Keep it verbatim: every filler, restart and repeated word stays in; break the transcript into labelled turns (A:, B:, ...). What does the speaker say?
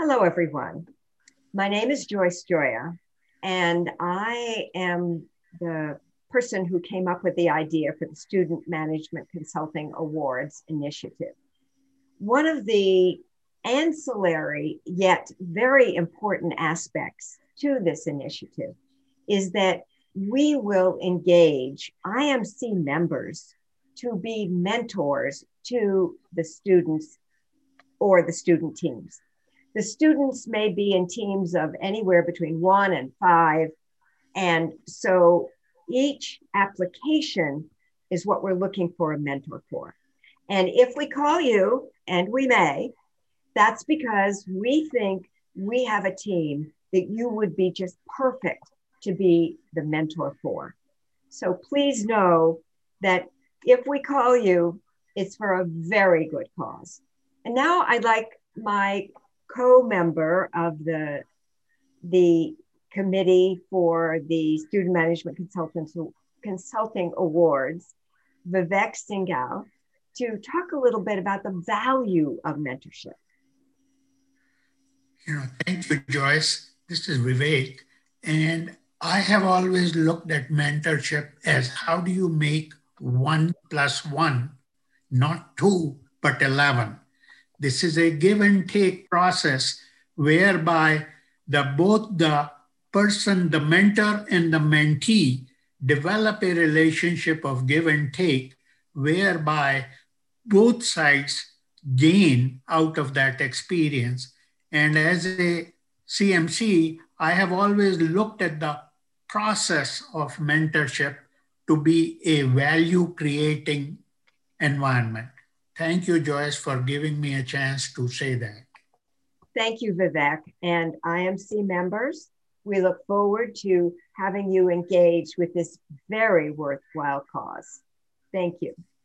A: Hello, everyone. My name is Joyce Joya, and I am the person who came up with the idea for the Student Management Consulting Awards initiative. One of the ancillary yet very important aspects to this initiative is that we will engage I M C members to be mentors to the students or the student teams. The students may be in teams of anywhere between one and five. And so each application is what we're looking for a mentor for. And if we call you, and we may, that's because we think we have a team that you would be just perfect to be the mentor for. So please know that if we call you, it's for a very good cause. And now I'd like my co-member of the, the committee for the Student Management Consultants, Consulting Awards, Vivek Singhal, to talk a little bit about the value of mentorship.
B: You know, thank you, Joyce. This is Vivek. And I have always looked at mentorship as how do you make one plus one, not two, but eleven. This is a give and take process whereby the both the person, the mentor and the mentee develop a relationship of give and take whereby both sides gain out of that experience. And as a C M C, I have always looked at the process of mentorship to be a value creating environment. Thank you, Joyce, for giving me a chance to say that.
A: Thank you, Vivek. And I M C members, we look forward to having you engage with this very worthwhile cause. Thank you.